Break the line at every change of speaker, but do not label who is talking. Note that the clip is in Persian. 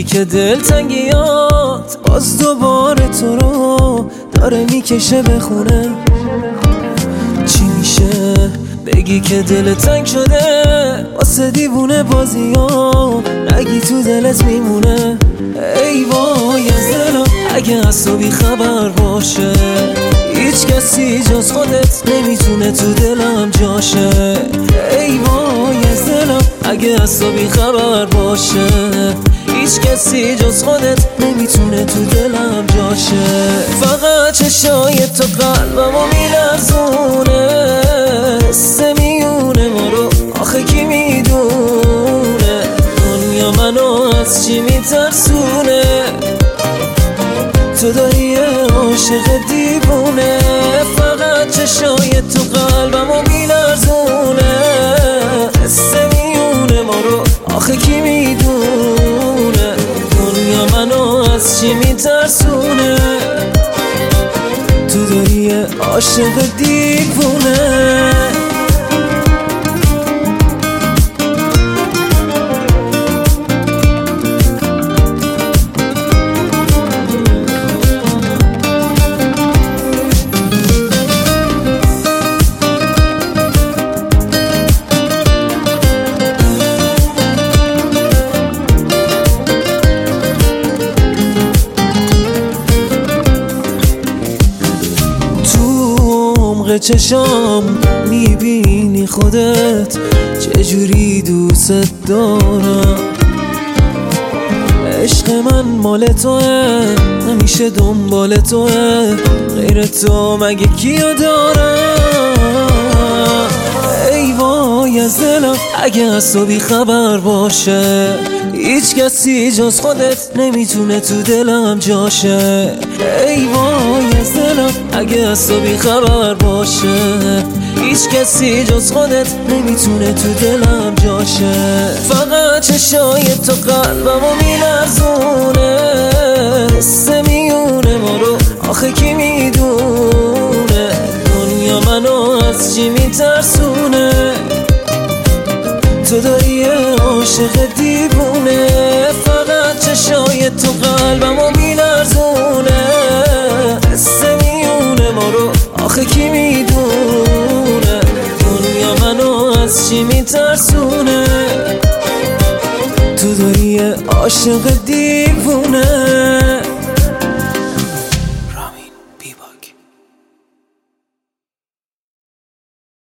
که دلتنگیات باز دوباره تو رو داره میکشه به خونه. چی میشه بگی که دل تنگ شده واسه دیوونه بازیام، نگی تو دلت میمونه. ای وای از دلم اگه از تو بی خبر باشه، هیچ کسی جز خودت نمیتونه تو دلم جاشه. ای وای از دلم اگه از تو بی خبر باشه، هیچ کسی جز خودت نمیتونه تو دلم جاشه. فقط چشای تو قلبمو میلرزونه، میونه ما رو آخه کی میدونه، دنیا منو از چی میترسونه. تو داری عاشق دیوونه، فقط چشای تو قلبمو میلرزونه، میونه ما رو آخه کی میدونه، دنیا منو از چی میترسونه. تو داری عاشق دیوونه. چشام میبینی خودت چجوری دوست دارم. عشق من مال توه، همیشه دنبال توه، غیر تو مگه کیو دارم. ای وای از دلم اگه از تو بی خبر باشه، هیچ کسی جز خودت نمیتونه تو دلم جاشه. ای وای از دلم اگه از تو بی خبر باشه، هیچ کسی جز خودت نمیتونه تو دلم جاشه. فقط چشای تو قلبمو میلرزونه، میونه ما رو آخه کی میدونه، دنیا منو از چی میترسونه. تو داری عاشق دیوونه، فقط چشای تو قلبمو میلرزونه، میونه ما رو آخه کی میدونه، دنیا منو از چی میترسونه. تو داری عاشق دیوونه.